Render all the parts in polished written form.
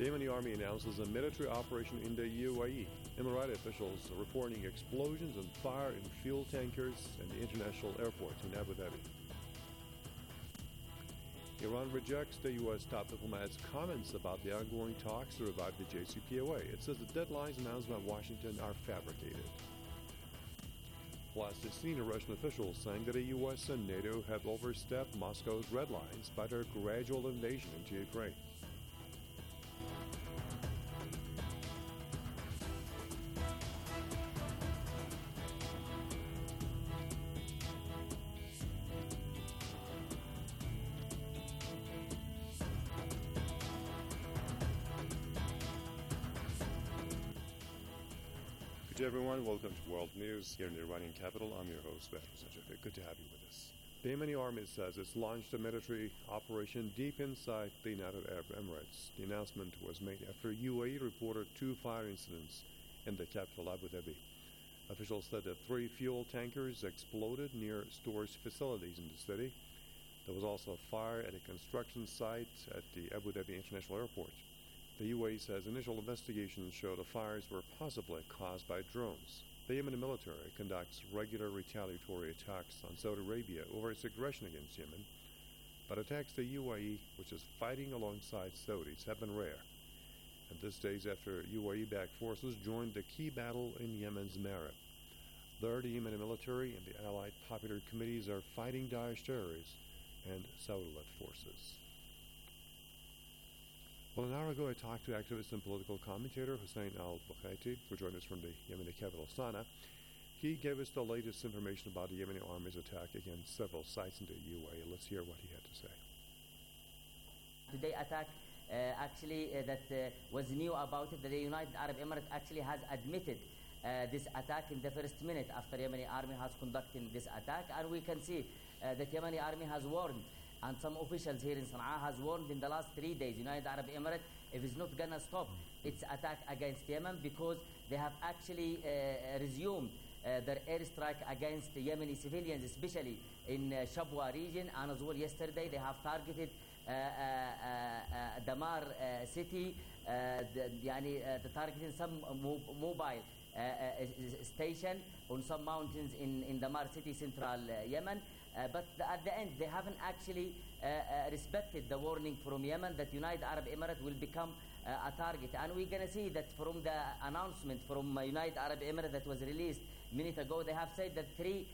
The Yemeni army announces a military operation in the UAE. Emirati officials are reporting explosions and fire in fuel tankers in the international airport in Abu Dhabi. Iran rejects the U.S. top diplomat's comments about the ongoing talks to revive the JCPOA. It says the deadlines announced by Washington are fabricated. Plus, the senior Russian officials saying that the U.S. and NATO have overstepped Moscow's red lines by their gradual invasion into Ukraine. Good day, everyone. Welcome to World News here in the Iranian capital. I'm your host, Behruz Najafi. Good to have you with us. The Yemeni army says it's launched a military operation deep inside the United Arab Emirates. The announcement was made after UAE reported 2 fire incidents in the capital, Abu Dhabi. Officials said that 3 fuel tankers exploded near storage facilities in the city. There was also a fire at a construction site at the Abu Dhabi International Airport. The UAE says initial investigations show the fires were possibly caused by drones. The Yemeni military conducts regular retaliatory attacks on Saudi Arabia over its aggression against Yemen, but attacks the UAE, which is fighting alongside Saudis, have been rare. And this days after UAE-backed forces joined the key battle in Yemen's Marib. There, the Yemeni military and the allied popular committees are fighting Daesh terrorists and Saudi-led forces. Well, an hour ago, I talked to activist and political commentator Hussein al-Bukhaiti, who joined us from the Yemeni capital, Sana'a. He gave us the latest information about the Yemeni army's attack against several sites in the UAE. Let's hear what he had to say. Today attack that was new about it. The United Arab Emirates actually has admitted this attack in the first minute after Yemeni army has conducted this attack, and we can see that Yemeni army has warned. And some officials here in Sana'a has warned in the last 3 days, United Arab Emirates, if it's not going to stop its attack against Yemen, because they have actually resumed their airstrike against the Yemeni civilians, especially in Shabwa region. And as well yesterday, they have targeted Damar city, targeting some mobile station on some mountains in Damar city, central Yemen. But at the end, they haven't actually respected the warning from Yemen that United Arab Emirates will become a target. And we're going to see that from the announcement from United Arab Emirates that was released a minute ago, they have said that 3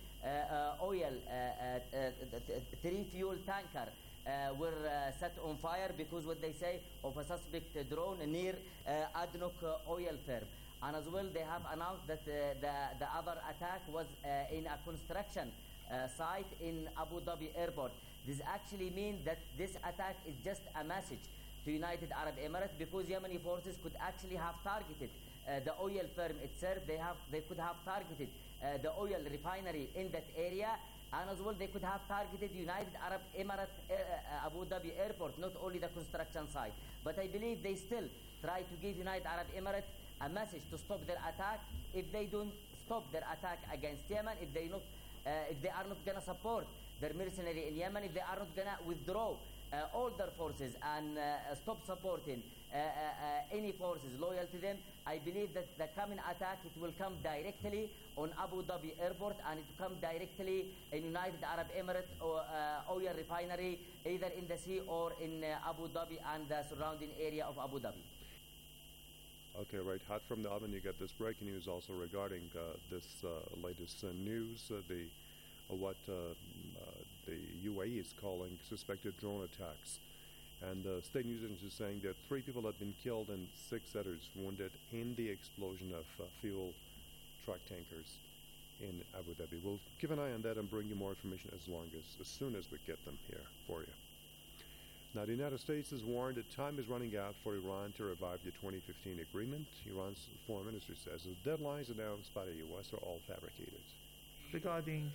fuel tanker were set on fire because what they say of a suspect drone near ADNOC oil firm. And as well, they have announced that the other attack was in a construction site in Abu Dhabi airport. This actually means that this attack is just a message to United Arab Emirates, because Yemeni forces could actually have targeted the oil firm itself. They could have targeted the oil refinery in that area, and as well they could have targeted United Arab Emirates Abu Dhabi airport, not only the construction site. But I believe they still try to give United Arab Emirates a message to stop their attack. If they don't stop their attack against Yemen, if they are not going to support their mercenary in Yemen, if they are not going to withdraw all their forces and stop supporting any forces loyal to them, I believe that the coming attack, it will come directly on Abu Dhabi airport, and it will come directly in United Arab Emirates oil refinery, either in the sea or in Abu Dhabi and the surrounding area of Abu Dhabi. Okay, right. Hot from the oven, you got this breaking news also regarding this latest news, what the UAE is calling suspected drone attacks. And state news agency is saying that 3 people have been killed and 6 others wounded in the explosion of fuel truck tankers in Abu Dhabi. We'll keep an eye on that and bring you more information as soon as we get them here for you. Now, the United States has warned that time is running out for Iran to revive the 2015 agreement. Iran's foreign ministry says the deadlines announced by the U.S. are all fabricated. Regarding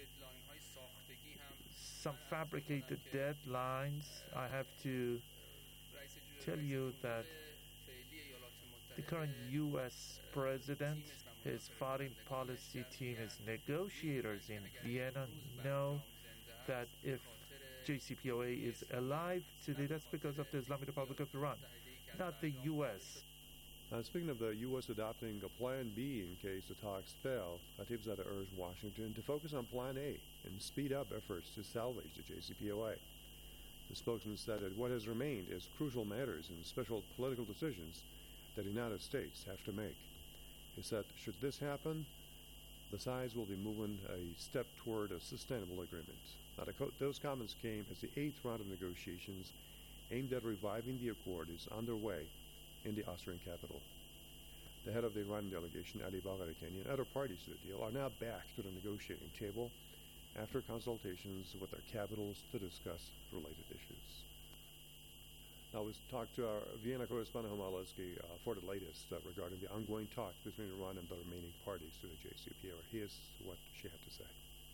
some fabricated deadlines, I have to tell you that the current U.S. president, his foreign policy team, his negotiators in Vienna know that if JCPOA is alive today, that's because of the Islamic Republic of Iran. not the U.S. Speaking of the U.S. adopting a Plan B in case the talks fail, Khatibzadeh urged Washington to focus on Plan A and speed up efforts to salvage the JCPOA. The spokesman said that what has remained is crucial matters and special political decisions that the United States have to make. He said, should this happen, the sides will be moving a step toward a sustainable agreement. Now, those comments came as the eighth round of negotiations aimed at reviving the accord is underway in the Austrian capital. The head of the Iranian delegation, Ali Bagherikani, and other parties to the deal are now back to the negotiating table after consultations with their capitals to discuss related issues. Now, we talked to our Vienna correspondent, Homa Alesky, for the latest regarding the ongoing talks between Iran and the remaining parties to the JCPOA. Here's what she had to say.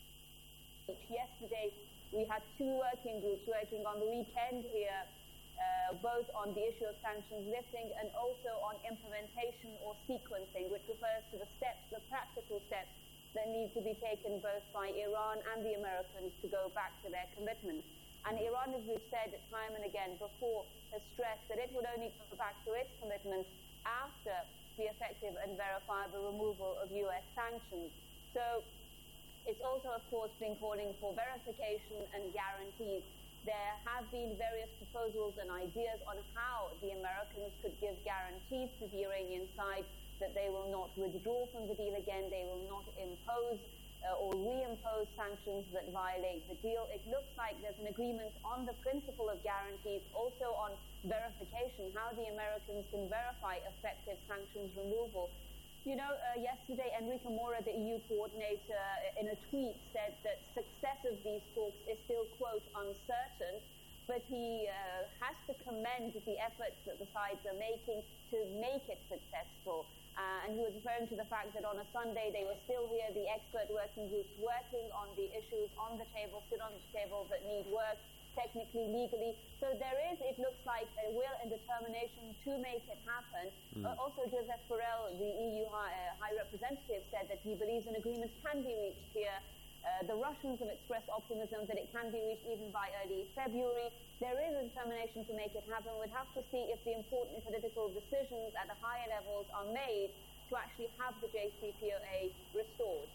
Yesterday, we had two working groups working on the weekend here, both on the issue of sanctions lifting and also on implementation or sequencing, which refers to the steps, the practical steps that need to be taken both by Iran and the Americans to go back to their commitments. And Iran, as we've said time and again before, has stressed that it would only go back to its commitments after the effective and verifiable removal of U.S. sanctions. So it's also, of course, been calling for verification and guarantees. There have been various proposals and ideas on how the Americans could give guarantees to the Iranian side that they will not withdraw from the deal again, they will not impose or reimpose sanctions that violate the deal. It looks like there's an agreement on the principle of guarantees, also on verification, how the Americans can verify effective sanctions removal. You know, yesterday, Enrique Mora, the EU coordinator, in a tweet said that success of these talks is still, quote, uncertain, but he has to commend the efforts that the sides are making to make it successful. And he was referring to the fact that on a Sunday they were still here, the expert working groups working on the issues on the table, still on the table, that need work, technically, legally. So there is, it looks like, a will and determination to make it happen. Also, Joseph Borrell, the EU High Representative, said that he believes an agreement can be reached here. The Russians have expressed optimism that it can be reached even by early February. There is a determination to make it happen. We'd have to see if the important political decisions at the higher levels are made to actually have the JCPOA restored.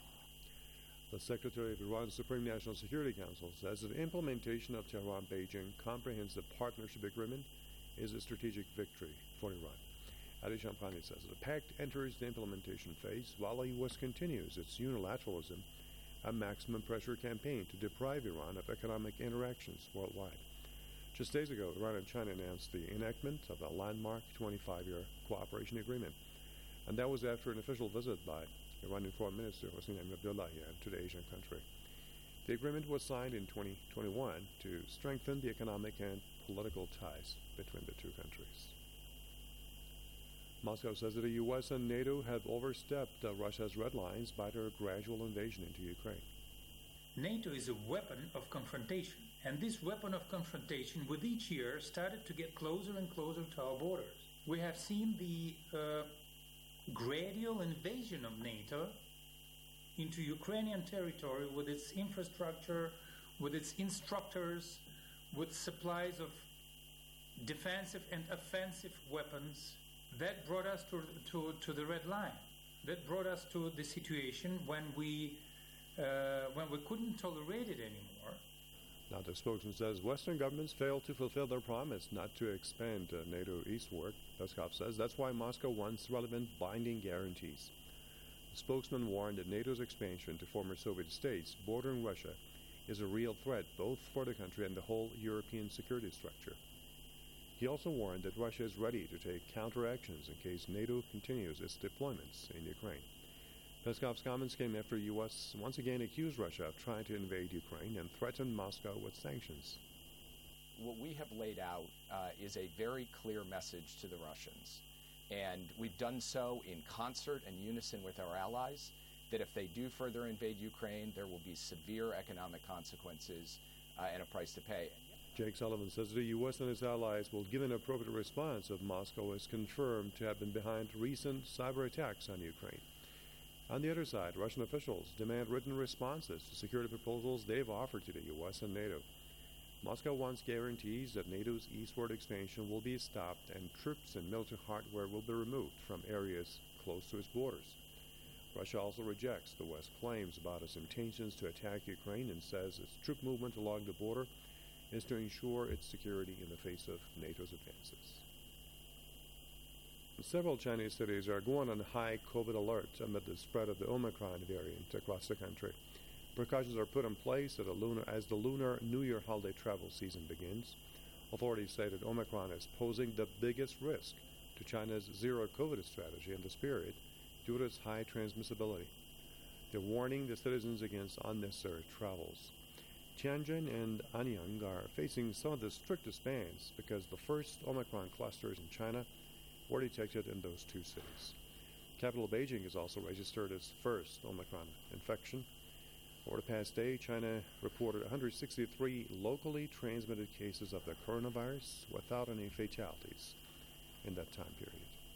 The Secretary of Iran's Supreme National Security Council says that the implementation of Tehran-Beijing Comprehensive Partnership Agreement is a strategic victory for Iran. Ali Shamkhani says that the pact enters the implementation phase while the U.S. continues its unilateralism and maximum pressure campaign to deprive Iran of economic interactions worldwide. Just days ago, Iran and China announced the enactment of a landmark 25-year cooperation agreement, and that was after an official visit by Iranian Foreign Minister Hossein Abdullahian to the Asian country. The agreement was signed in 2021 to strengthen the economic and political ties between the two countries. Moscow says that the U.S. and NATO have overstepped Russia's red lines by their gradual invasion into Ukraine. NATO is a weapon of confrontation, and this weapon of confrontation with each year started to get closer and closer to our borders. We have seen the gradual invasion of NATO into Ukrainian territory with its infrastructure, with its instructors, with supplies of defensive and offensive weapons. That brought us to the red line. That brought us to the situation when we couldn't tolerate it anymore. Now, the spokesman says Western governments failed to fulfill their promise not to expand NATO eastward. Peskov says that's why Moscow wants relevant binding guarantees. The spokesman warned that NATO's expansion to former Soviet states bordering Russia is a real threat both for the country and the whole European security structure. He also warned that Russia is ready to take counteractions in case NATO continues its deployments in Ukraine. Peskov's comments came after the U.S. once again accused Russia of trying to invade Ukraine and threatened Moscow with sanctions. What we have laid out is a very clear message to the Russians. And we've done so in concert and unison with our allies, that if they do further invade Ukraine, there will be severe economic consequences and a price to pay. Jake Sullivan says the U.S. and its allies will give an appropriate response if Moscow is confirmed to have been behind recent cyber attacks on Ukraine. On the other side, Russian officials demand written responses to security proposals they've offered to the U.S. and NATO. Moscow wants guarantees that NATO's eastward expansion will be stopped and troops and military hardware will be removed from areas close to its borders. Russia also rejects the West's claims about its intentions to attack Ukraine and says its troop movement along the border is to ensure its security in the face of NATO's advances. Several Chinese cities are going on high COVID alert amid the spread of the Omicron variant across the country. Precautions are put in place as the Lunar New Year holiday travel season begins. Authorities say that Omicron is posing the biggest risk to China's zero COVID strategy in this period due to its high transmissibility. They're warning the citizens against unnecessary travels. Tianjin and Anyang are facing some of the strictest bans because the first Omicron clusters in China were detected in those two cities. Capital Beijing has also registered its first Omicron infection. Over the past day, China reported 163 locally transmitted cases of the coronavirus without any fatalities in that time period.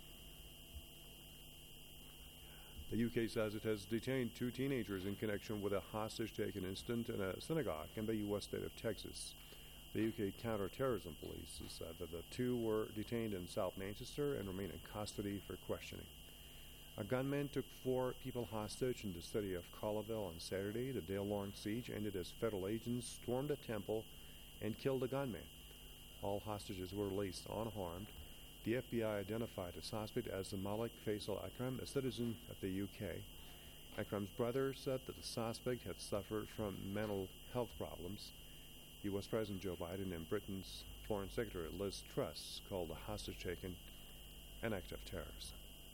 The UK says it has detained two teenagers in connection with a hostage-taking incident in a synagogue in the U.S. state of Texas. The UK counter-terrorism police has said that the two were detained in South Manchester and remain in custody for questioning. A gunman took 4 people hostage in the city of Colleyville on Saturday. The day-long siege ended as federal agents stormed a temple and killed the gunman. All hostages were released unharmed. The FBI identified the suspect as Malik Faisal Akram, a citizen of the UK. Akram's brother said that the suspect had suffered from mental health problems. U.S. President Joe Biden and Britain's Foreign Secretary Liz Truss called the hostage-taking an act of terrorism.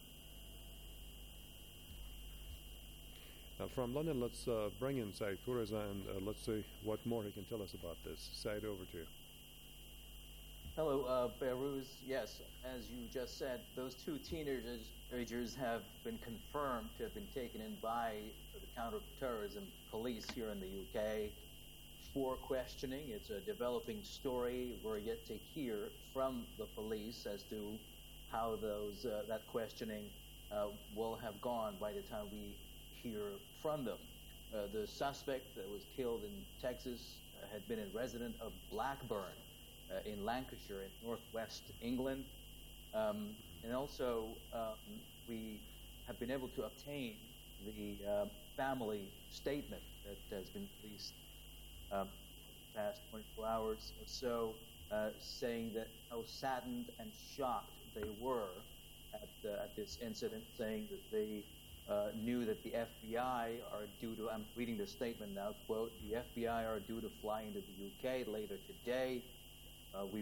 Now from London, let's bring in Said Kuraza and let's see what more he can tell us about this. Said, over to you. Hello, Behrooz. Yes, as you just said, those two teenagers have been confirmed to have been taken in by the counterterrorism police here in the UK for questioning. It's a developing story. We're yet to hear from the police as to how that questioning will have gone by the time we hear from them. The suspect that was killed in Texas had been a resident of Blackburn in Lancashire in northwest England. And also we have been able to obtain the family statement that has been released past 24 hours or so, saying that how saddened and shocked they were at this incident, saying that they knew that the FBI are due to, I'm reading the statement now, quote, the FBI are due to fly into the UK later today. We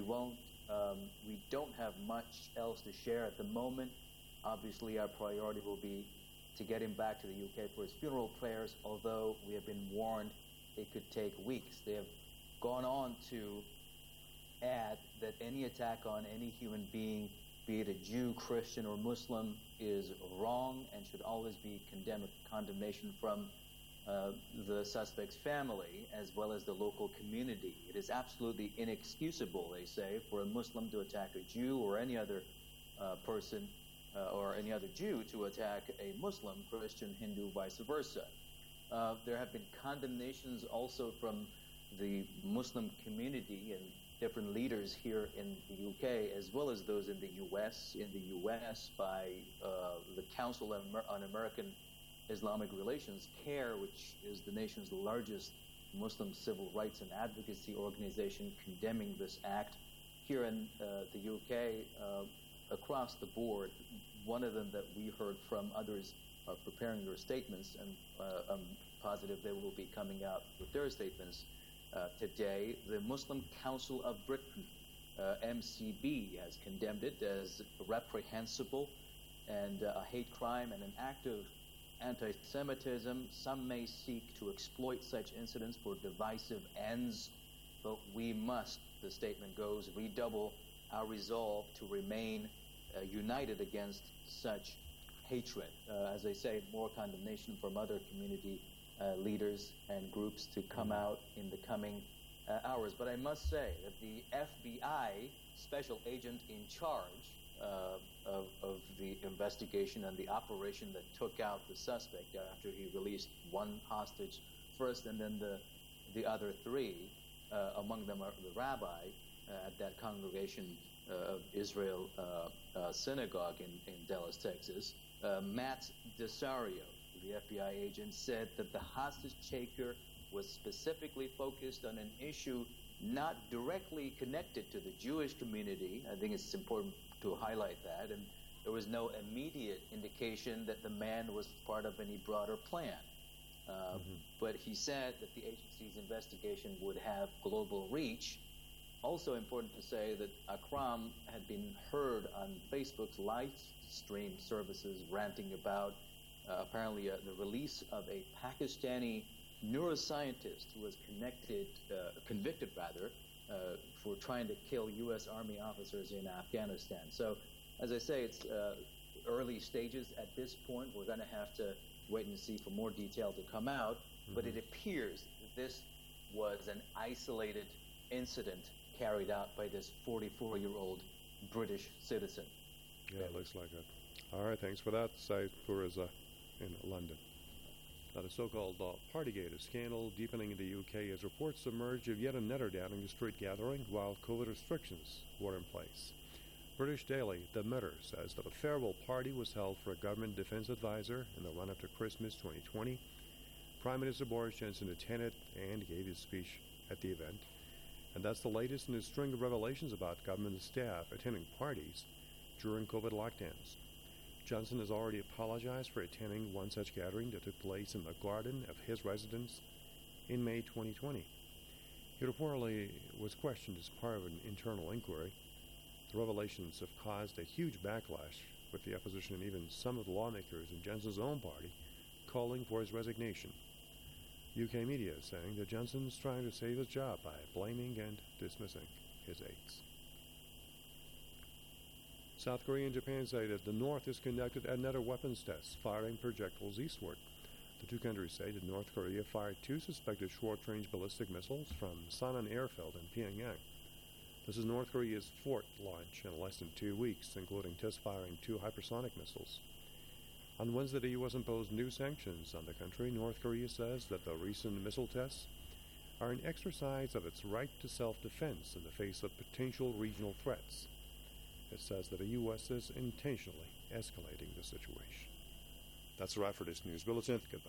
don't have much else to share at the moment. Obviously, our priority will be to get him back to the UK for his funeral prayers, although we have been warned it could take weeks. They have gone on to add that any attack on any human being, be it a Jew, Christian, or Muslim, is wrong and should always be condemnation from the suspect's family as well as the local community. It is absolutely inexcusable, they say, for a Muslim to attack a Jew or any other person or any other Jew to attack a Muslim, Christian, Hindu, vice versa. There have been condemnations also from the Muslim community and different leaders here in the UK, as well as those in the US. In the US, by the Council on American Islamic Relations, CARE, which is the nation's largest Muslim civil rights and advocacy organization, condemning this act. Here in the UK, across the board, one of them that we heard from, others are preparing their statements, and I'm positive they will be coming out with their statements today. The Muslim Council of Britain, MCB, has condemned it as reprehensible and a hate crime and an act of anti-Semitism. Some may seek to exploit such incidents for divisive ends, but we must, the statement goes, redouble our resolve to remain united against such hatred. As I say, more condemnation from other community leaders and groups to come out in the coming hours. But I must say that the FBI special agent in charge of the investigation and the operation that took out the suspect after he released one hostage first and then the other three, among them are the rabbi at that congregation of Israel synagogue in Dallas, Texas, Matt Desario, the FBI agent, said that the hostage taker was specifically focused on an issue not directly connected to the Jewish community. I think it's important to highlight that. And there was no immediate indication that the man was part of any broader plan. But he said that the agency's investigation would have global reach. Also important to say that Akram had been heard on Facebook's live stream services ranting about apparently the release of a Pakistani neuroscientist who was convicted for trying to kill U.S. Army officers in Afghanistan. So, as I say, it's early stages at this point. We're going to have to wait and see for more detail to come out. But it appears that this was an isolated incident carried out by this 44-year-old British citizen. Yeah, it looks like it. All right, thanks for that. Said Puriza in London. Now, the so-called Partygate scandal deepening in the UK as reports emerge of yet another Downing Street gathering while COVID restrictions were in place. British daily The Mirror says that a farewell party was held for a government defense advisor in the run-up to Christmas 2020. Prime Minister Boris Johnson attended and gave his speech at the event. And that's the latest in a string of revelations about government staff attending parties during COVID lockdowns. Johnson has already apologized for attending one such gathering that took place in the garden of his residence in May 2020. He reportedly was questioned as part of an internal inquiry. The revelations have caused a huge backlash, with the opposition and even some of the lawmakers in Johnson's own party calling for his resignation. UK media is saying that Johnson's trying to save his job by blaming and dismissing his aides. South Korea and Japan say that the North has conducted another weapons test, firing projectiles eastward. The two countries say that North Korea fired two suspected short-range ballistic missiles from Sanan Airfield in Pyongyang. This is North Korea's fourth launch in less than 2 weeks, including test-firing two hypersonic missiles. On Wednesday, the U.S. imposed new sanctions on the country. North Korea says that the recent missile tests are an exercise of its right to self-defense in the face of potential regional threats. It says that the U.S. is intentionally escalating the situation. That's a wrap for this news bulletin. Goodbye.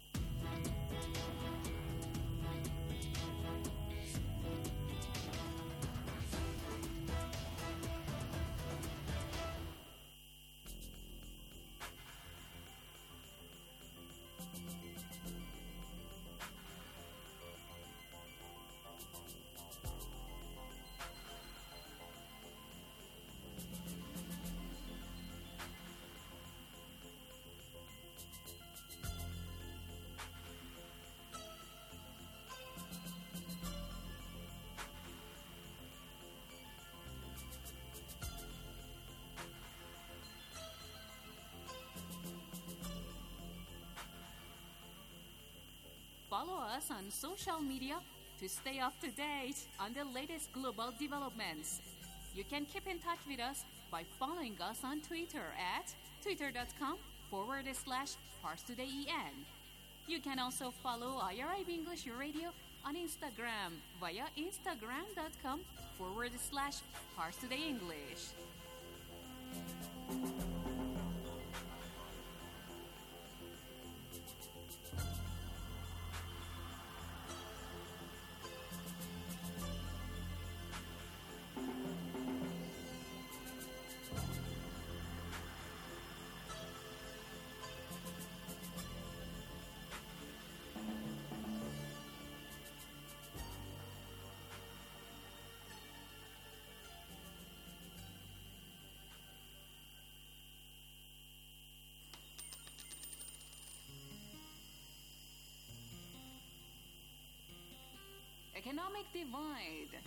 Follow us on social media to stay up to date on the latest global developments. You can keep in touch with us by following us on Twitter at twitter.com/ParsTodayEN. You can also follow IRIB English Radio on Instagram via instagram.com/ParsTodayEnglish. Economic divide.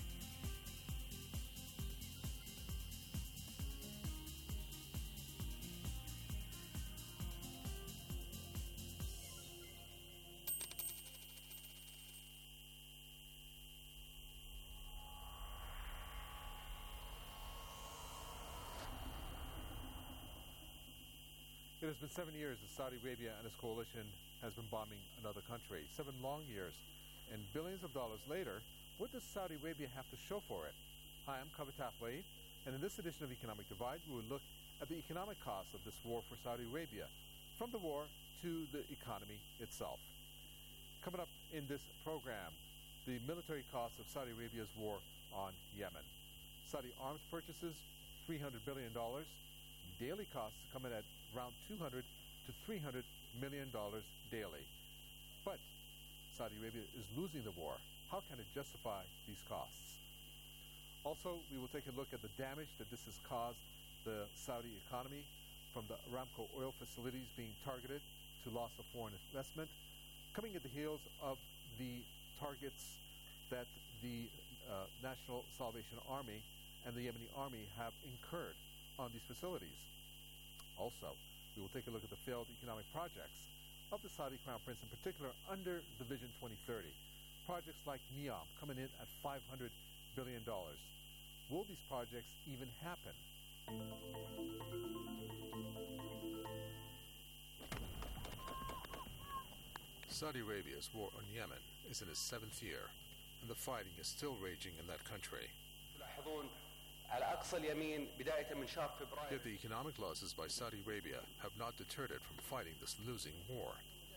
It has been 7 years that Saudi Arabia and its coalition has been bombing another country. 7 long years. And billions of dollars later, what does Saudi Arabia have to show for it? Hi, I'm Kavitaf Wade, and in this edition of Economic Divide, we will look at the economic costs of this war for Saudi Arabia, from the war to the economy itself. Coming up in this program, the military costs of Saudi Arabia's war on Yemen. Saudi arms purchases, $300 billion. Daily costs come in at around $200 to $300 million daily. But Saudi Arabia is losing the war. How can it justify these costs? Also, we will take a look at the damage that this has caused the Saudi economy, from the Aramco oil facilities being targeted to loss of foreign investment, coming at the heels of the targets that the National Salvation Army and the Yemeni army have incurred on these facilities. Also, we will take a look at the failed economic projects of the Saudi Crown Prince, in particular under the Vision 2030. Projects like NEOM coming in at $500 billion. Will these projects even happen? Saudi Arabia's war on Yemen is in its 7th year, and the fighting is still raging in that country. Yet the economic losses by Saudi Arabia have not deterred it from fighting this losing war.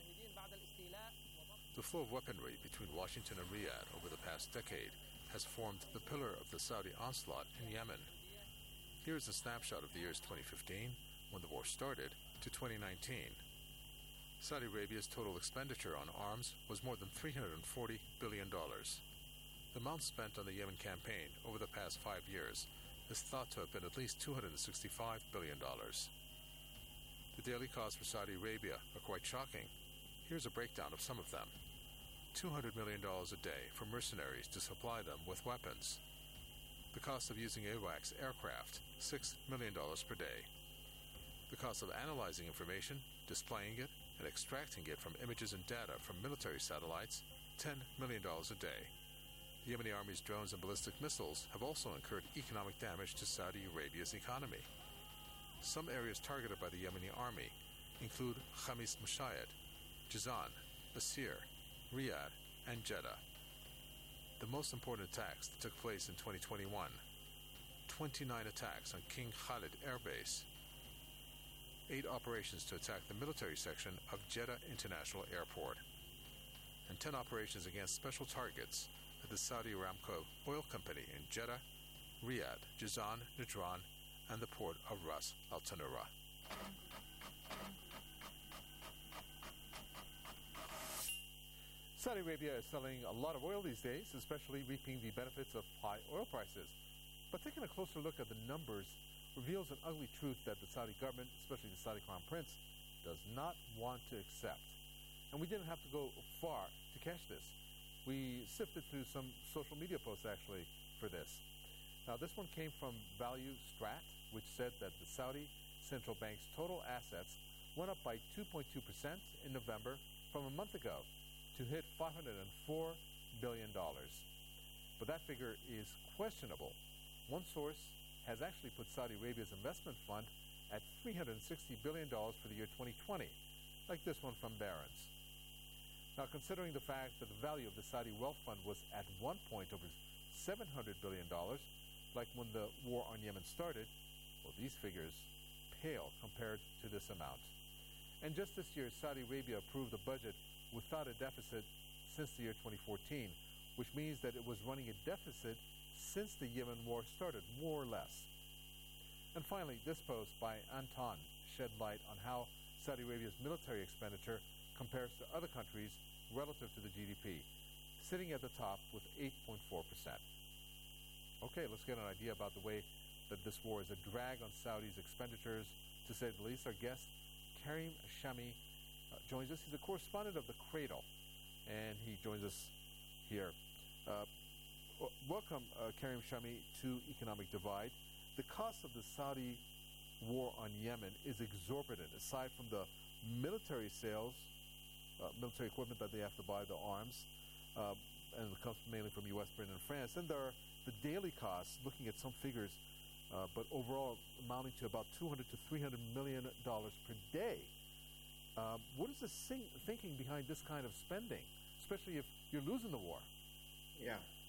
The flow of weaponry between Washington and Riyadh over the past decade has formed the pillar of the Saudi onslaught in Yemen. Here is a snapshot of the years 2015, when the war started, to 2019. Saudi Arabia's total expenditure on arms was more than $340 billion. The amount spent on the Yemen campaign over the past 5 years is thought to have been at least $265 billion. The daily costs for Saudi Arabia are quite shocking. Here's a breakdown of some of them. $200 million a day for mercenaries to supply them with weapons. The cost of using AWACS aircraft, $6 million per day. The cost of analyzing information, displaying it, and extracting it from images and data from military satellites, $10 million a day. The Yemeni army's drones and ballistic missiles have also incurred economic damage to Saudi Arabia's economy. Some areas targeted by the Yemeni army include Khamis Mushayed, Jizan, Basir, Riyadh, and Jeddah. The most important attacks that took place in 2021, 29 attacks on King Khalid Air Base, 8 operations to attack the military section of Jeddah International Airport, and 10 operations against special targets at the Saudi Aramco Oil Company in Jeddah, Riyadh, Jizan, Najran, and the port of Ras Al Tanura. Saudi Arabia is selling a lot of oil these days, especially reaping the benefits of high oil prices. But taking a closer look at the numbers reveals an ugly truth that the Saudi government, especially the Saudi Crown Prince, does not want to accept. And we didn't have to go far to catch this. We sifted through some social media posts, actually, for this. Now, this one came from Value Strat, which said that the Saudi Central Bank's total assets went up by 2.2% in November from a month ago to hit $504 billion. But that figure is questionable. One source has actually put Saudi Arabia's investment fund at $360 billion for the year 2020, like this one from Barron's. Now, considering the fact that the value of the Saudi wealth fund was at one point over $700 billion, like when the war on Yemen started, well, these figures pale compared to this amount. And just this year, Saudi Arabia approved a budget without a deficit since the year 2014, which means that it was running a deficit since the Yemen war started, more or less. And finally, this post by Anton shed light on how Saudi Arabia's military expenditure compares to other countries relative to the GDP, sitting at the top with 8.4%. Okay, let's get an idea about the way that this war is a drag on Saudi's expenditures, to say the least. Our guest, Karim Shami, joins us. He's a correspondent of The Cradle, and he joins us here. Welcome, Karim Shami, to Economic Divide. The cost of the Saudi war on Yemen is exorbitant, aside from the military sales, military equipment that they have to buy, the arms, and it comes mainly from U.S., Britain, and France. Then there are the daily costs, looking at some figures, but overall amounting to about $200 to $300 million per day. What is the thinking behind this kind of spending, especially if you're losing the war? Yeah.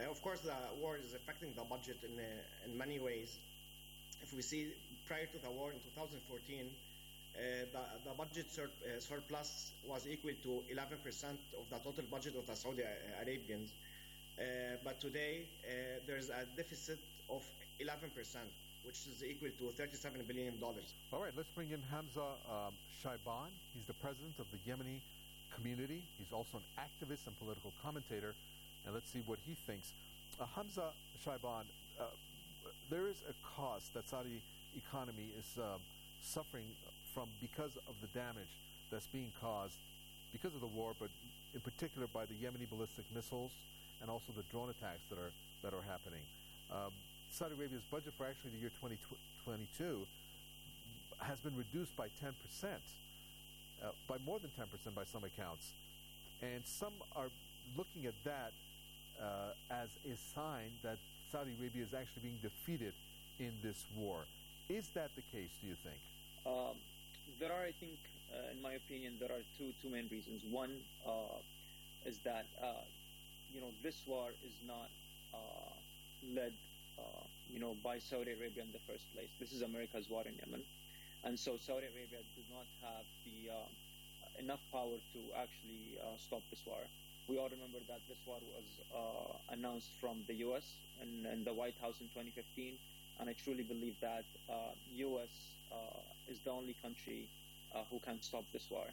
Of course, the war is affecting the budget in many ways. If we see prior to the war in 2014, the budget surplus was equal to 11% of the total budget of the Saudi Arabians. But today, there's a deficit of 11%, which is equal to $37 billion. All right, let's bring in Hamza Shaiban. He's the president of the Yemeni community. He's also an activist and political commentator. And let's see what he thinks. Hamza Shaiban, there is a cost that Saudi economy is suffering from because of the damage that's being caused because of the war, but in particular by the Yemeni ballistic missiles and also the drone attacks that are happening. Saudi Arabia's budget for actually the year 2022 has been reduced by 10%, by more than 10% by some accounts. And some are looking at that as a sign that Saudi Arabia is actually being defeated in this war. Is that the case, do you think? There are, I think, in my opinion, there are two main reasons. One is that, this war is not led, by Saudi Arabia in the first place. This is America's war in Yemen. And so Saudi Arabia does not have the enough power to actually stop this war. We all remember that this war was announced from the U.S. and the White House in 2015, and I truly believe that U.S. Is the only country who can stop this war.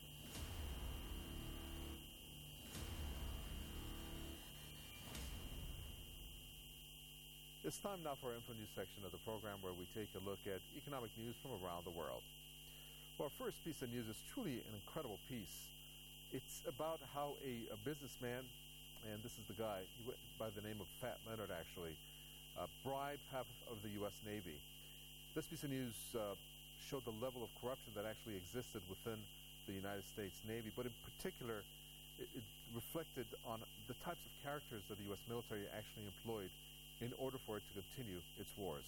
It's time now for our Info News section of the program, where we take a look at economic news from around the world. Well, our first piece of news is truly an incredible piece. It's about how a businessman, and this is the guy, he went by the name of Fat Leonard actually, bribed half of the U.S. Navy. This piece of news showed the level of corruption that actually existed within the United States Navy, but in particular, it reflected on the types of characters that the U.S. military actually employed in order for it to continue its wars.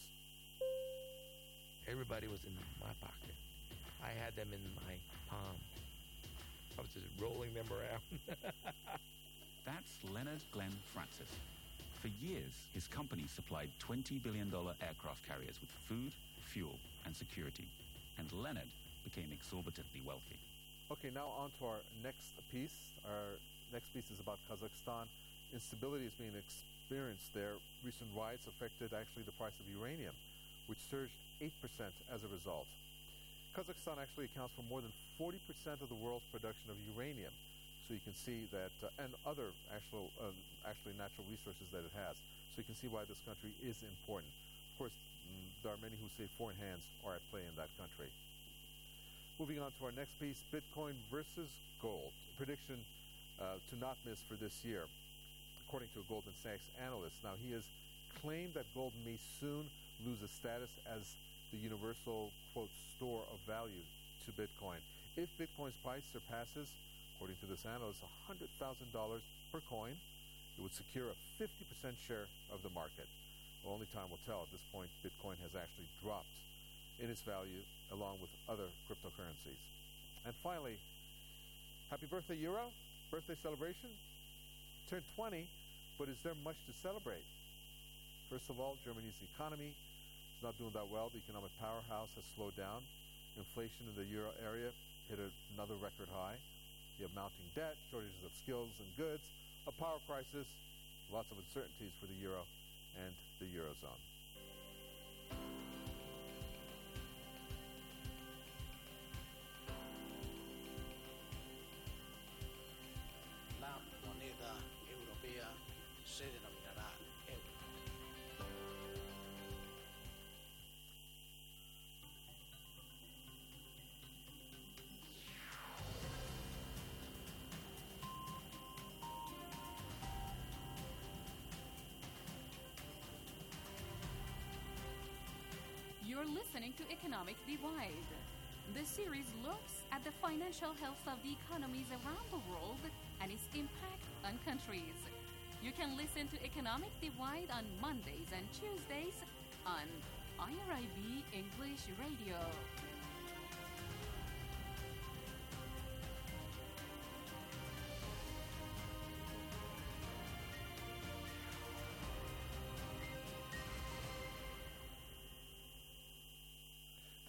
Everybody was in my pocket. I had them in my palm. I was just rolling them around. That's Leonard Glenn Francis. For years, his company supplied $20 billion aircraft carriers with food, fuel, and security. And Leonard became exorbitantly wealthy. Okay, now on to our next piece. Our next piece is about Kazakhstan. Instability is being experienced there. Recent riots affected actually the price of uranium, which surged 8% as a result. Kazakhstan actually accounts for more than 40% of the world's production of uranium. So you can see that, and other actually natural resources that it has. So you can see why this country is important. Of course, there are many who say foreign hands are at play in that country. Moving on to our next piece, Bitcoin versus gold. Prediction to not miss for this year, according to a Goldman Sachs analyst. Now, he has claimed that gold may soon lose its status as the universal, quote, store of value to Bitcoin. If Bitcoin's price surpasses, according to this analyst, $100,000 per coin, it would secure a 50% share of the market. Well, only time will tell. At this point, Bitcoin has actually dropped in its value along with other cryptocurrencies. And finally, happy birthday, Euro. Birthday celebration. Turned 20, but is there much to celebrate? First of all, Germany's economy is not doing that well. The economic powerhouse has slowed down. Inflation in the Euro area hit another record high. You have mounting debt, shortages of skills and goods, a power crisis, lots of uncertainties for the Euro and the Eurozone. La moneda europea se denominará euro. You're listening to Economic Divide. The series looks at the financial health of the economies around the world and its impact on countries. You can listen to Economic Divide on Mondays and Tuesdays on IRIB English Radio.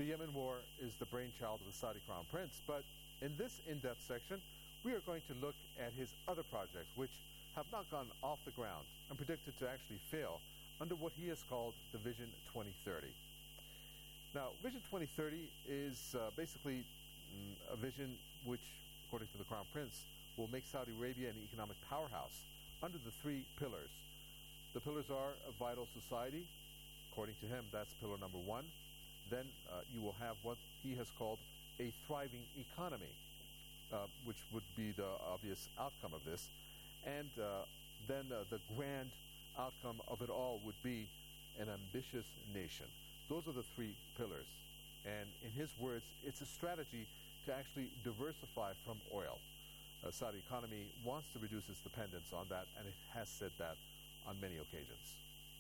The Yemen war is the brainchild of the Saudi Crown Prince, but in this in-depth section, we are going to look at his other projects, which have not gone off the ground and predicted to actually fail under what he has called the Vision 2030. Now, Vision 2030 is basically a vision which, according to the Crown Prince, will make Saudi Arabia an economic powerhouse under the three pillars. The pillars are a vital society. According to him, that's pillar number one. Then you will have what he has called a thriving economy, which would be the obvious outcome of this. And then the grand outcome of it all would be an ambitious nation. Those are the three pillars. And in his words, it's a strategy to actually diversify from oil. Saudi economy wants to reduce its dependence on that, and it has said that on many occasions.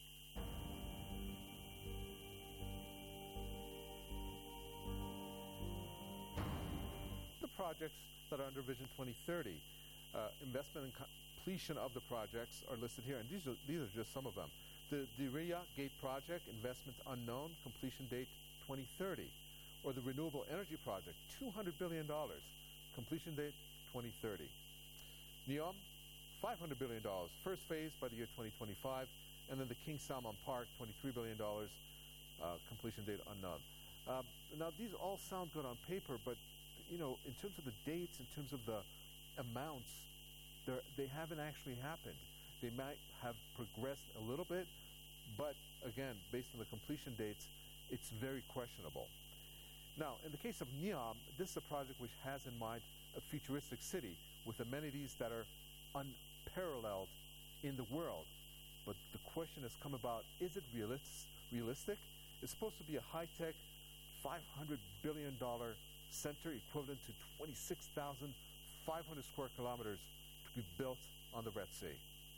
The projects that are under Vision 2030, investment and completion of the projects are listed here, and these are just some of them. The Diriyah Gate project, investment unknown, completion date 2030. Or the renewable energy project, $200 billion, completion date 2030. NEOM, $500 billion, first phase by the year 2025. And then the King Salman Park, $23 billion, completion date unknown. Now, these all sound good on paper, but, you know, in terms of the dates, in terms of the amounts, they haven't actually happened. They might have progressed a little bit, but again, based on the completion dates, it's very questionable. Now, in the case of NEOM, this is a project which has in mind a futuristic city with amenities that are unparalleled in the world. But the question has come about, is it realistic? It's supposed to be a high-tech, $500 billion center equivalent to 26,500 square kilometers to be built on the Red Sea.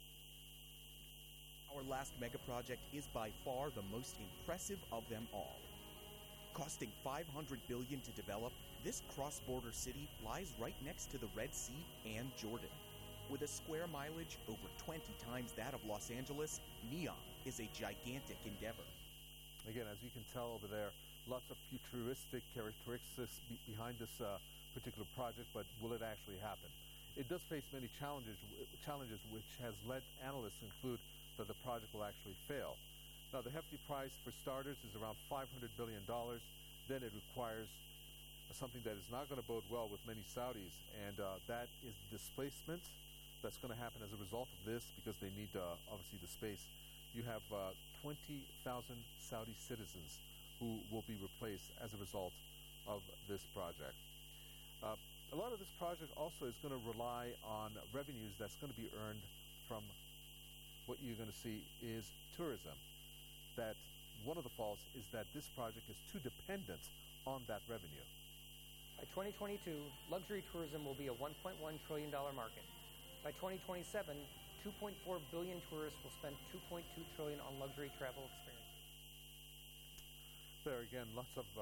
Our last mega project is by far the most impressive of them all. Costing $500 billion to develop, this cross-border city lies right next to the Red Sea and Jordan. With a square mileage over 20 times that of Los Angeles, NEOM is a gigantic endeavor. Again, as you can tell over there, lots of futuristic characteristics behind this particular project, but will it actually happen? It does face many challenges which has led analysts to conclude that the project will actually fail. Now, the hefty price for starters is around $500 billion. Then it requires something that is not going to bode well with many Saudis, and that is displacement that's going to happen as a result of this because they need, obviously, the space. You have 20,000 Saudi citizens who will be replaced as a result of this project. A lot of this project also is going to rely on revenues that's going to be earned from what you're going to see is tourism. That one of the faults is that this project is too dependent on that revenue. By 2022, luxury tourism will be a $1.1 trillion market. By 2027, 2.4 billion tourists will spend $2.2 trillion on luxury travel experiences. There again, lots of,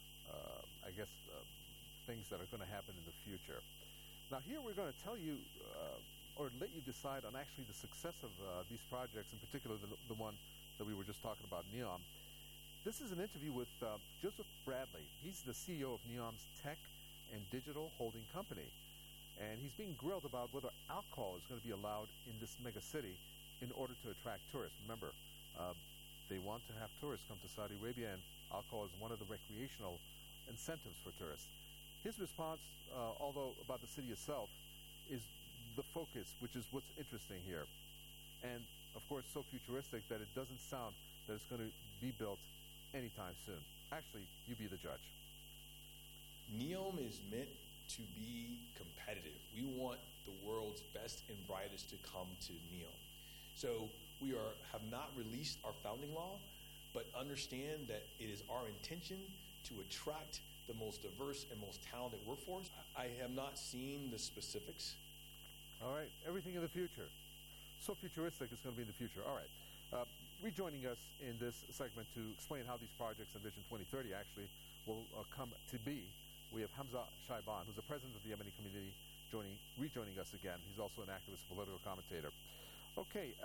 things that are going to happen in the future. Now here we're going to tell you, or let you decide on actually the success of these projects, in particular the one that we were just talking about, NEOM. This is an interview with Joseph Bradley. He's the CEO of NEOM's tech and digital holding company. And he's being grilled about whether alcohol is going to be allowed in this mega city in order to attract tourists. Remember, they want to have tourists come to Saudi Arabia, and alcohol is one of the recreational incentives for tourists. His response, although about the city itself, is the focus, which is what's interesting here. And, of course, so futuristic that it doesn't sound that it's going to be built anytime soon. Actually, you be the judge. NEOM is meant to be competitive. We want the world's best and brightest to come to NEOM. So we have not released our founding law, but understand that it is our intention to attract the most diverse and most talented workforce. I have not seen the specifics. All right, everything in the future. So futuristic it's going to be in the future. All right. Rejoining us in this segment to explain how these projects and Vision 2030 actually will come to be, we have Hamza Shaiban, who's the president of the Yemeni community, rejoining us again. He's also an activist, political commentator. Okay,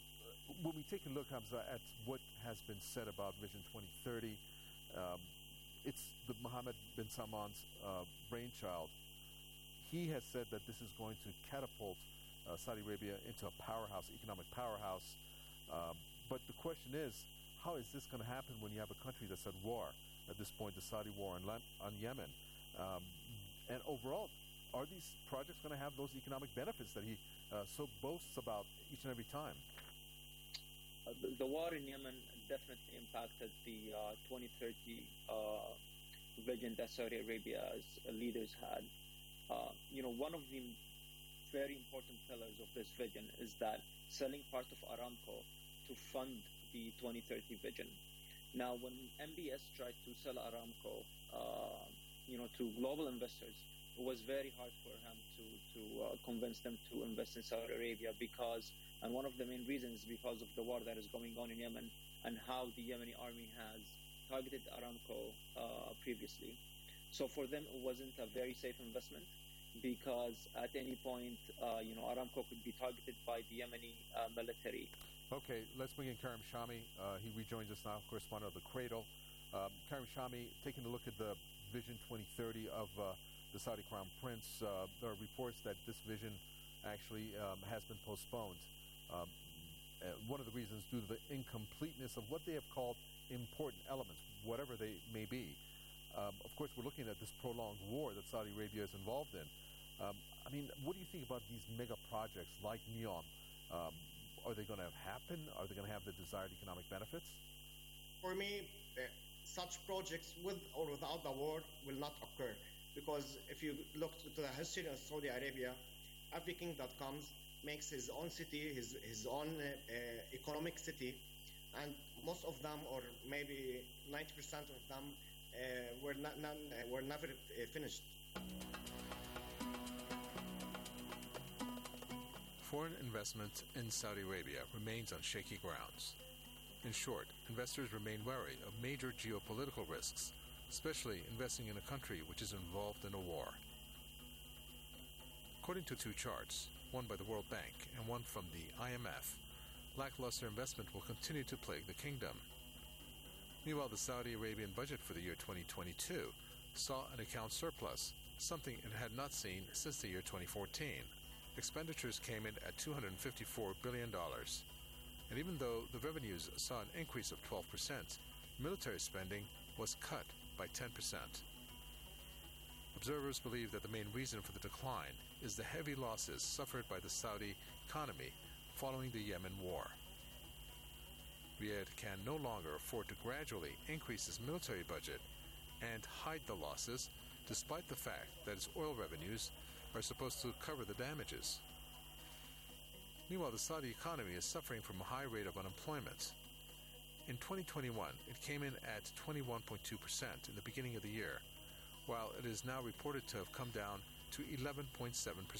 when we take a look, Hamza, at what has been said about Vision 2030, it's the Mohammed bin Salman's brainchild. He has said that this is going to catapult Saudi Arabia into a powerhouse, economic powerhouse. But the question is, how is this going to happen when you have a country that's at war at this point, the Saudi war on Yemen? And overall, are these projects going to have those economic benefits that he so boasts about each and every time? The war in Yemen definitely impacted the 2030 vision that Saudi Arabia's leaders had. One of the very important pillars of this vision is that selling part of Aramco to fund the 2030 vision. Now, when MBS tried to sell Aramco, to global investors, it was very hard for him to convince them to invest in Saudi Arabia and one of the main reasons is because of the war that is going on in Yemen and how the Yemeni army has targeted Aramco previously. So for them, it wasn't a very safe investment because at any point, Aramco could be targeted by the Yemeni military. Okay, let's bring in Karim Shami. He rejoins us now, correspondent of The Cradle. Karim Shami, taking a look at the Vision 2030 of the Saudi Crown Prince, there are reports that this vision actually has been postponed. One of the reasons due to the incompleteness of what they have called important elements, whatever they may be. Of course, we're looking at this prolonged war that Saudi Arabia is involved in. What do you think about these mega projects like NEOM? Are they going to happen? Are they going to have the desired economic benefits? For me, such projects with or without the war will not occur. Because if you look to the history of Saudi Arabia, every king that comes makes his own city, his own economic city, and most of them, or maybe 90% of them, were never finished. Foreign investment in Saudi Arabia remains on shaky grounds. In short, investors remain wary of major geopolitical risks, especially investing in a country which is involved in a war. According to two charts, one by the World Bank and one from the IMF, lackluster investment will continue to plague the kingdom. Meanwhile, the Saudi Arabian budget for the year 2022 saw an account surplus, something it had not seen since the year 2014. Expenditures came in at $254 billion. And even though the revenues saw an increase of 12%, military spending was cut by 10%. Observers believe that the main reason for the decline is the heavy losses suffered by the Saudi economy following the Yemen war. Riyadh can no longer afford to gradually increase its military budget and hide the losses, despite the fact that its oil revenues are supposed to cover the damages. Meanwhile, the Saudi economy is suffering from a high rate of unemployment. In 2021, it came in at 21.2% in the beginning of the year, while it is now reported to have come down to 11.7%.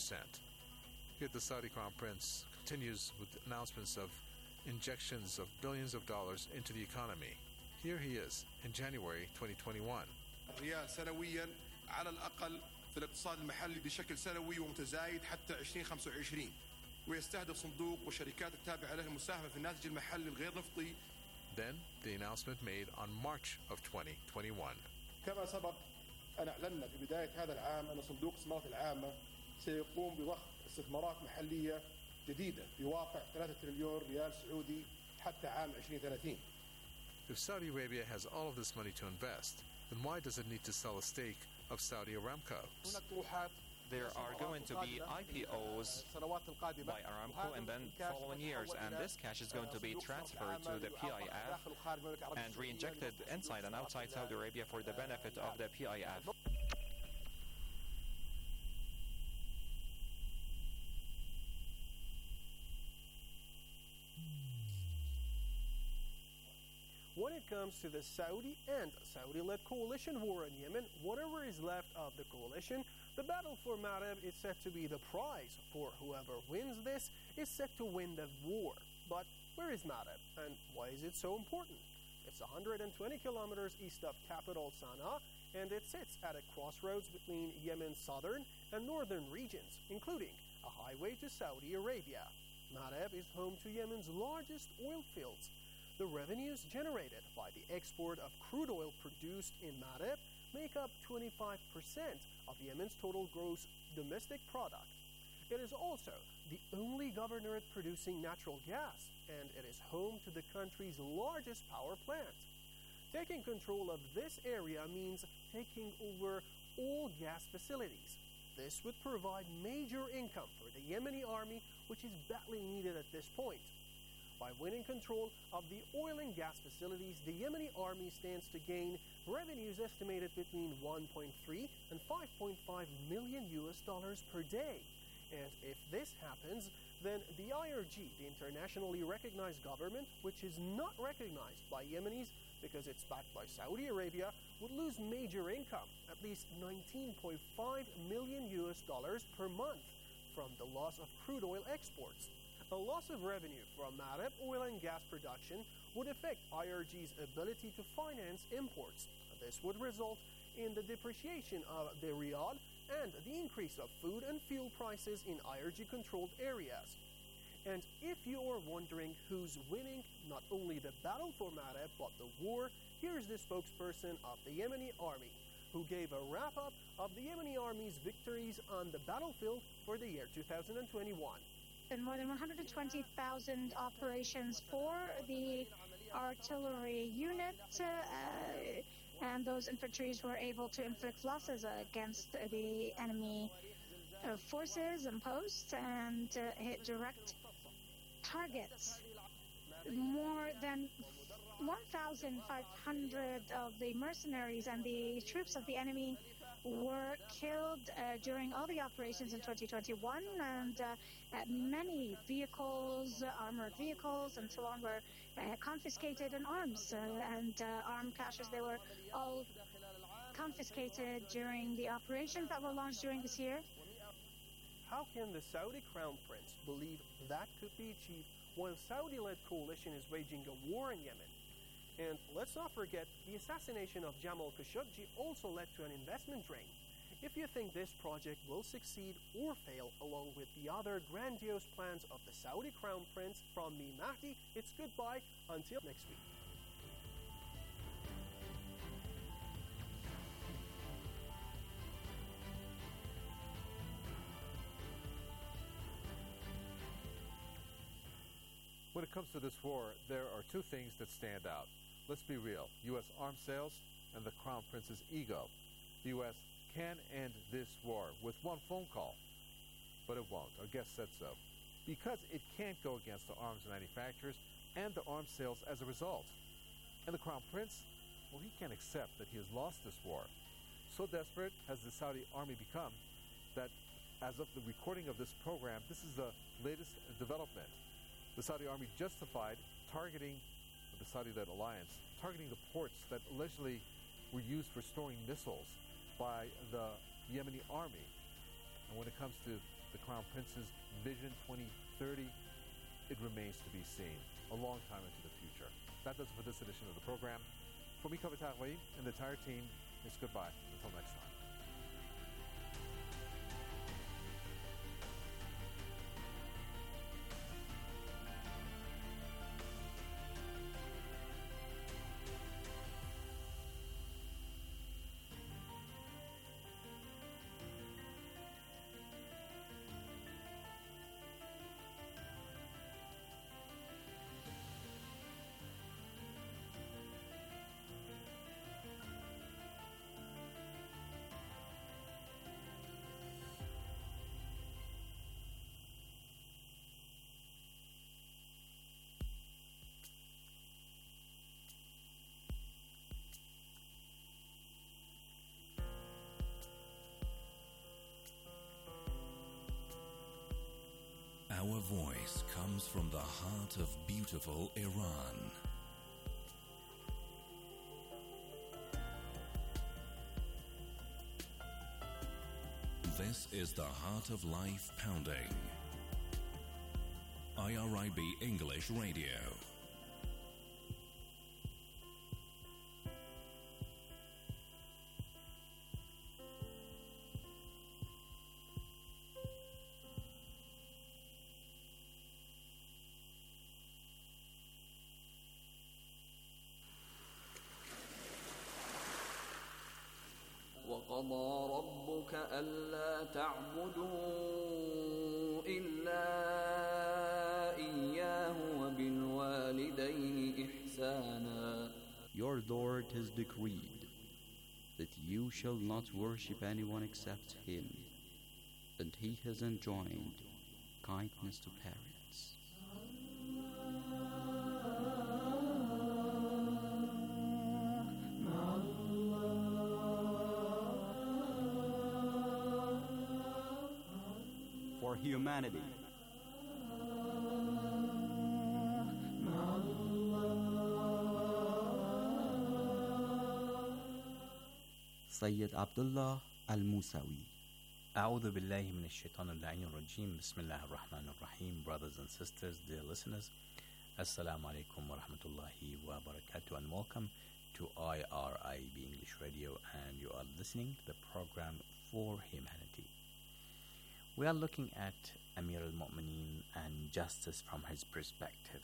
Yet the Saudi Crown Prince continues with announcements of injections of billions of dollars into the economy. Here he is in January 2021. ريال سنويا على الأقل في الاقتصاد المحلي بشكل سنوي ومتزايد حتى 2025 ويستهدف صندوق وشركات التابعة له المساهمة في الناتج المحلي الغير نفطي. Then the announcement made on March of 2021. كما سبق أن أعلنا في بداية هذا العام أن صندوق الاستثمارات العامة سيقوم بضخ استثمارات محلية جديدة بواقع 3 تريليون ريال سعودي حتى عام 2030. If Saudi Arabia has all of this money to invest, then why does it need to sell a stake of Saudi Aramco? There are going to be IPOs by Aramco in the following years, and this cash is going to be transferred to the PIF and re-injected inside and outside Saudi Arabia for the benefit of the PIF. When it comes to the Saudi and Saudi-led coalition war in Yemen, whatever is left of the coalition, the battle for Marib is set to be the prize for whoever wins this is set to win the war. But where is Marib and why is it so important? It's 120 kilometers east of capital Sana'a, and it sits at a crossroads between Yemen's southern and northern regions, including a highway to Saudi Arabia. Marib is home to Yemen's largest oil fields. The revenues generated by the export of crude oil produced in Marib make up 25% of Yemen's total gross domestic product. It is also the only governorate producing natural gas, and it is home to the country's largest power plant. Taking control of this area means taking over all gas facilities. This would provide major income for the Yemeni army, which is badly needed at this point. By winning control of the oil and gas facilities, the Yemeni army stands to gain revenues estimated between 1.3 and 5.5 million US dollars per day. And if this happens, then the IRG, the internationally recognized government, which is not recognized by Yemenis because it's backed by Saudi Arabia, would lose major income, at least 19.5 million US dollars per month from the loss of crude oil exports. A loss of revenue from Marib oil and gas production would affect IRG's ability to finance imports. This would result in the depreciation of the rial and the increase of food and fuel prices in IRG-controlled areas. And if you are wondering who's winning not only the battle for Marib but the war, here's the spokesperson of the Yemeni army, who gave a wrap-up of the Yemeni army's victories on the battlefield for the year 2021. And more than 120,000 operations for the artillery unit, and those infantries were able to inflict losses against the enemy forces and posts and hit direct targets. More than 1,500 of the mercenaries and the troops of the enemy were killed during all the operations in 2021, and many vehicles, armored vehicles, and so on were confiscated, and arms and armed caches, they were all confiscated during the operations that were launched during this year. How can the Saudi Crown Prince believe that could be achieved while Saudi-led coalition is waging a war in Yemen? And let's not forget, the assassination of Jamal Khashoggi also led to an investment drain. If you think this project will succeed or fail, along with the other grandiose plans of the Saudi Crown Prince, from me, Mahdi, it's goodbye until next week. When it comes to this war, there are two things that stand out. Let's be real. U.S. arms sales and the Crown Prince's ego. The U.S. can end this war with one phone call, but it won't. Our guest said so. Because it can't go against the arms manufacturers and the arms sales as a result. And the Crown Prince, well, he can't accept that he has lost this war. So desperate has the Saudi army become that as of the recording of this program, this is the latest development. The Saudi army justified targeting the Saudi-led alliance, targeting the ports that allegedly were used for storing missiles by the Yemeni army. And when it comes to the Crown Prince's Vision 2030, it remains to be seen a long time into the future. That does it for this edition of the program. For me, Kavatagli, and the entire team, it's goodbye. Until next time. Our voice comes from the heart of beautiful Iran. This is the Heart of Life Pounding. IRIB English Radio. وقضى ربك ألا تعبدوا إلا إياه وبالوالدين إحسانا. Your Lord has decreed that you shall not worship anyone except Him, and He has enjoined kindness to parents. For humanity, Sayyid Abdullah Al-Musawi. أعوذ بالله من الشيطان اللعين الرجيم. بسم الله الرحمن الرحيم. Brothers and sisters, dear listeners, Assalamu alaikum wa rahmatullahi wa barakatuh, and welcome to IRIB English Radio, and you are listening to the program For Humanity. We are looking at Amir al-Mu'mineen and justice from his perspective.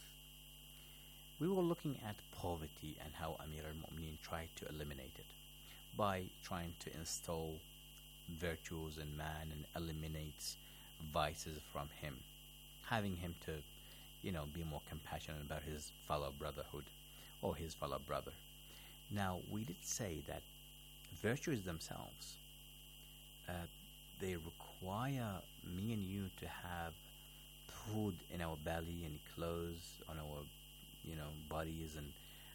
We were looking at poverty and how Amir al-Mu'mineen tried to eliminate it by trying to install virtues in man and eliminates vices from him, having him to, be more compassionate about his fellow brotherhood or his fellow brother. Now, we did say that virtues themselves, they require me and you to have food in our belly and clothes on our, bodies and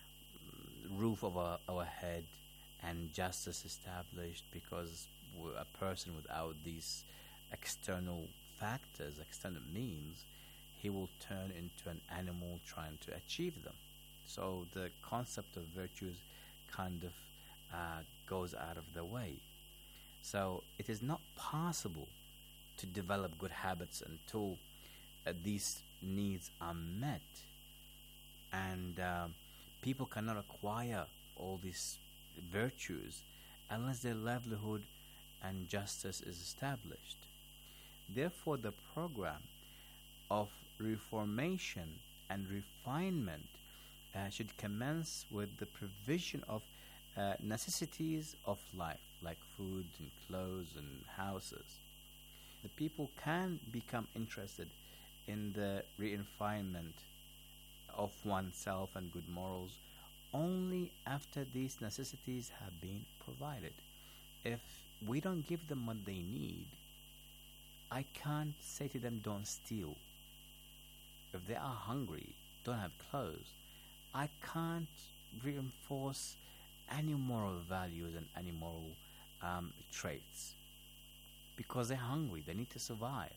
roof over our head and justice established, because a person without these external factors, external means, he will turn into an animal trying to achieve them. So the concept of virtues kind of goes out of the way. So it is not possible to develop good habits until these needs are met. And people cannot acquire all these virtues unless their livelihood and justice is established. Therefore, the program of reformation and refinement should commence with the provision of necessities of life, like food and clothes and houses. The people can become interested in the refinement of oneself and good morals only after these necessities have been provided. If we don't give them what they need, I can't say to them, don't steal. If they are hungry, don't have clothes, I can't reinforce any moral values and any moral traits, because they're hungry, they need to survive.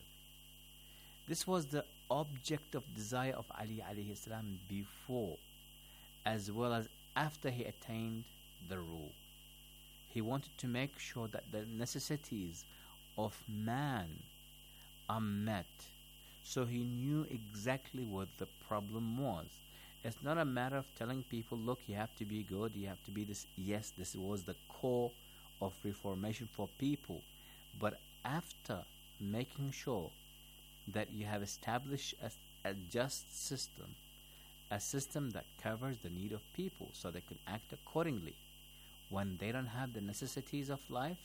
This was the object of desire of Ali alayhi salam before as well as after he attained the rule. He wanted to make sure that the necessities of man are met. So he knew exactly what the problem was. It's not a matter of telling people, look, you have to be good, you have to be this. Yes, this was the core of reformation for people. But after making sure that you have established a just system, a system that covers the need of people so they can act accordingly. When they don't have the necessities of life,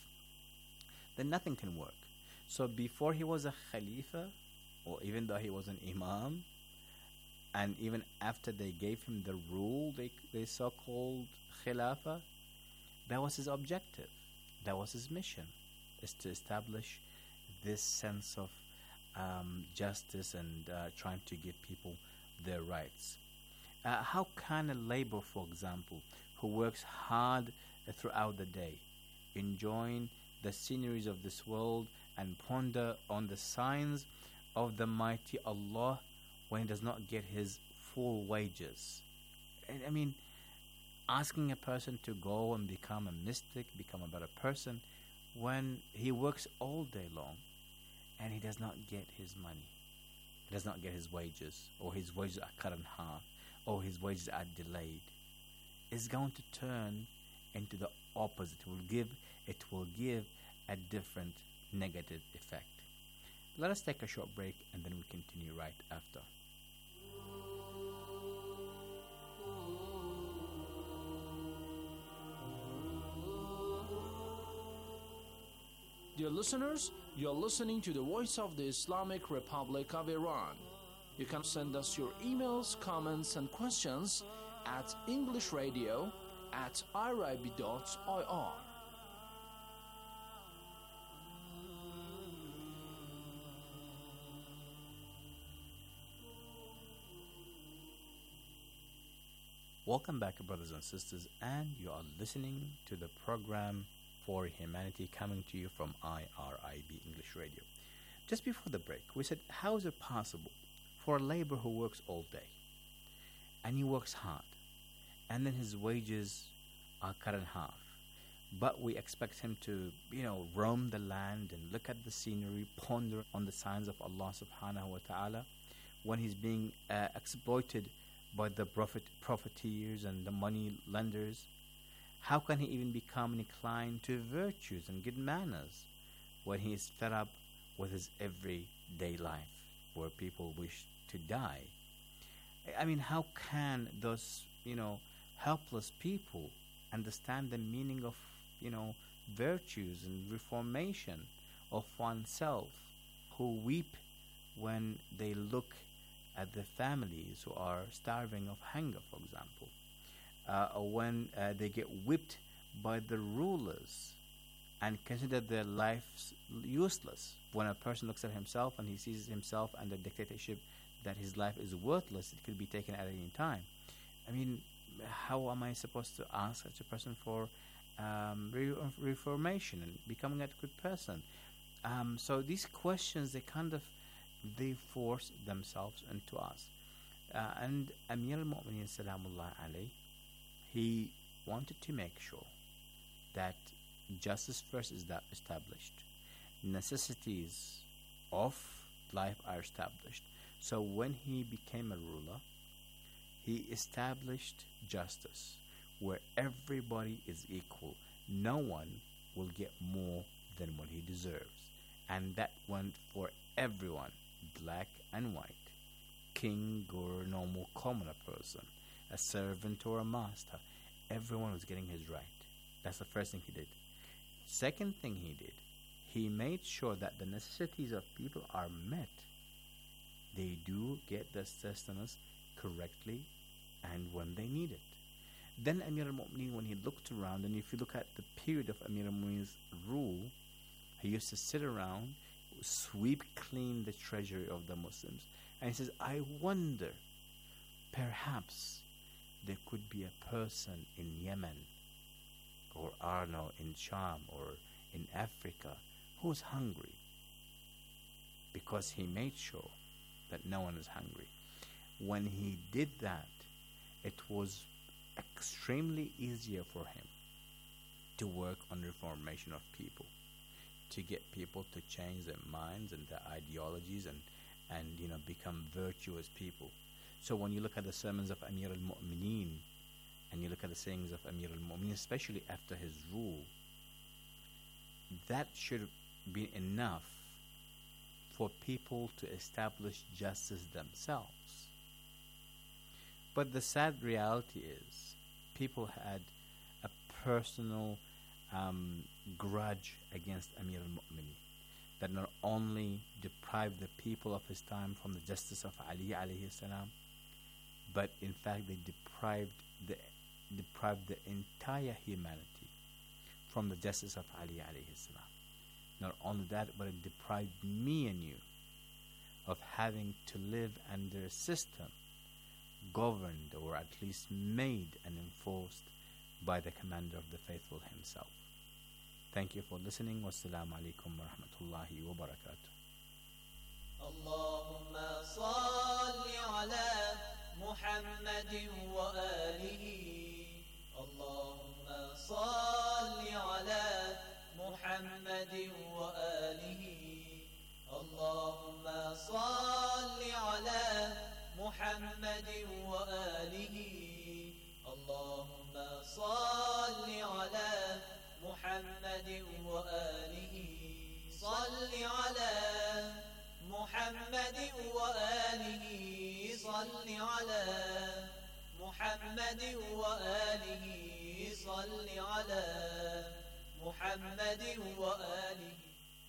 then nothing can work. So before he was a Khalifa, or even though he was an Imam, and even after they gave him the rule, they so-called Khilafah, that was his objective. That was his mission, is to establish this sense of justice and trying to give people their rights. How can a laborer, for example, who works hard throughout the day, enjoying the sceneries of this world and ponder on the signs of the mighty Allah, when he does not get his full wages? I mean, asking a person to go and become a mystic, become a better person, when he works all day long and he does not get his money, he does not get his wages, or his wages are cut in half, or his wages are delayed, is going to turn into the opposite. It will give a different negative effect. Let us take a short break and then we continue right after. Dear listeners, you're listening to the voice of the Islamic Republic of Iran. You can send us your emails, comments, and questions at englishradio@irib.ir. Welcome back, brothers and sisters, and you are listening to the program For Humanity coming to you from IRIB English Radio. Just before the break, we said, how is it possible for a laborer who works all day and he works hard and then his wages are cut in half, but we expect him to, roam the land and look at the scenery, ponder on the signs of Allah subhanahu wa ta'ala, when he's being exploited by the profiteers and the money lenders? How can he even become inclined to virtues and good manners when he is fed up with his everyday life where people wish to die? I mean, how can those, helpless people understand the meaning of, virtues and reformation of oneself, who weep when they look at the families who are starving of hunger, for example, or when they get whipped by the rulers and consider their lives useless? When a person looks at himself and he sees himself under dictatorship, that his life is worthless, it could be taken at any time. I mean, how am I supposed to ask such a person for reformation and becoming a good person? So these questions, they force themselves into us. And Amir al-Mu'mineen Salamullah alayh, he wanted to make sure that justice first is established, necessities of life are established. So when he became a ruler, he established justice where everybody is equal. No one will get more than what he deserves. And that went for everyone, black and white, king or normal commoner person, a servant or a master. Everyone was getting his right. That's the first thing he did. Second thing he did, he made sure that the necessities of people are met. They do get the sustenance correctly and when they need it. Then Amir al-Mu'mineen, when he looked around, and if you look at the period of Amir al-Mu'mineen's rule, he used to sit around, sweep clean the treasury of the Muslims, and he says, I wonder, perhaps there could be a person in Yemen or in Sham or in Africa who's hungry, because he made sure that no one is hungry. When he did that, it was extremely easier for him to work on reformation of people, to get people to change their minds and their ideologies and become virtuous people. So when you look at the sermons of Amir al-Mu'mineen and you look at the sayings of Amir al-Mu'mineen, especially after his rule, that should be enough for people to establish justice themselves. But the sad reality is people had a personal grudge against Amir al-Mu'mineen, that not only deprived the people of his time from the justice of Ali alayhi salam, but in fact they deprived the entire humanity from the justice of Ali alayhi salam. Not only that, but it deprived me and you of having to live under a system governed, or at least made and enforced, by the commander of the faithful himself. Thank you for listening. Wassalamu alaikum wa rahmatullahi wa barakatuh. Allahumma salli ala Muhammadin wa alihi. Allahumma salli ala Muhammadin wa alihi. Allahumma salli ala Muhammadin wa alihi. Allahumma salli ala Muhammadin wa alihi. Salli ala Muhammadin wa alihi. Salli ala Muhammadin wa alihi. Salli ala Muhammadin wa alihi.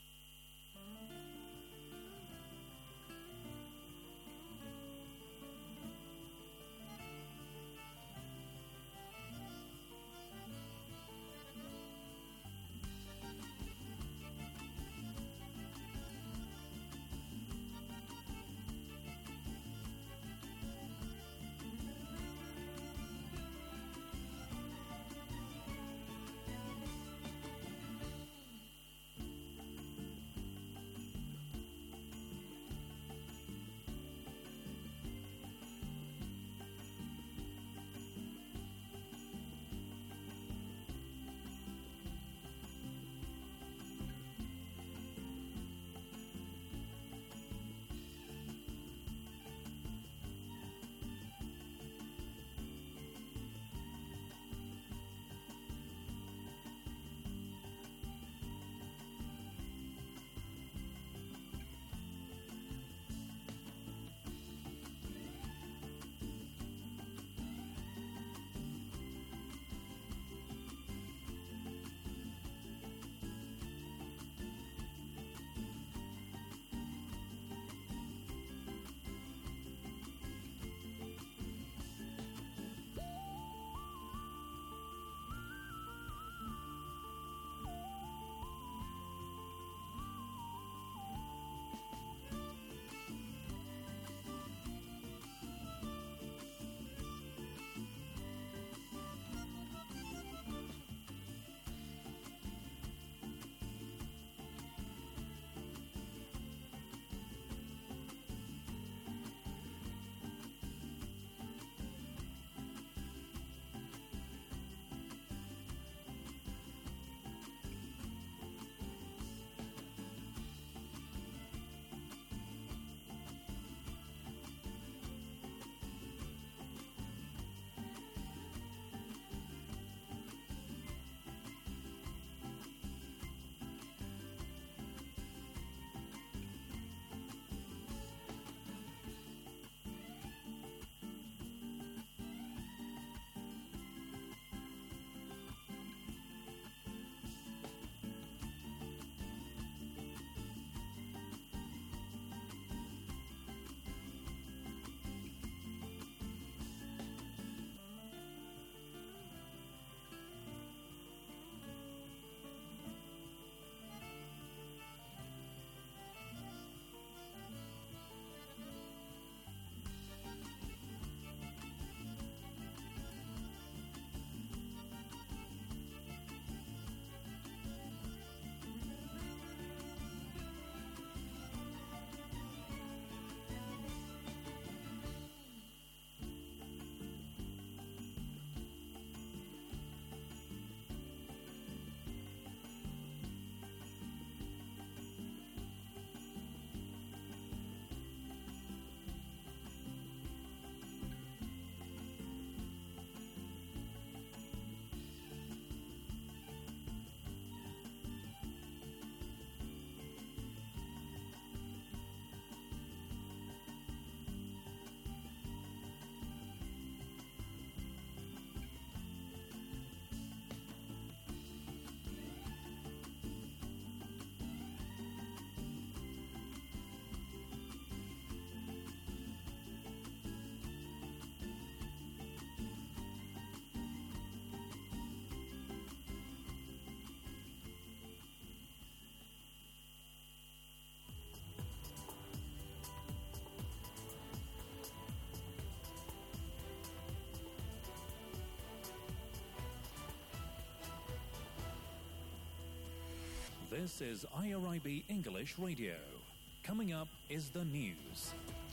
This is IRIB English Radio. Coming up is the news.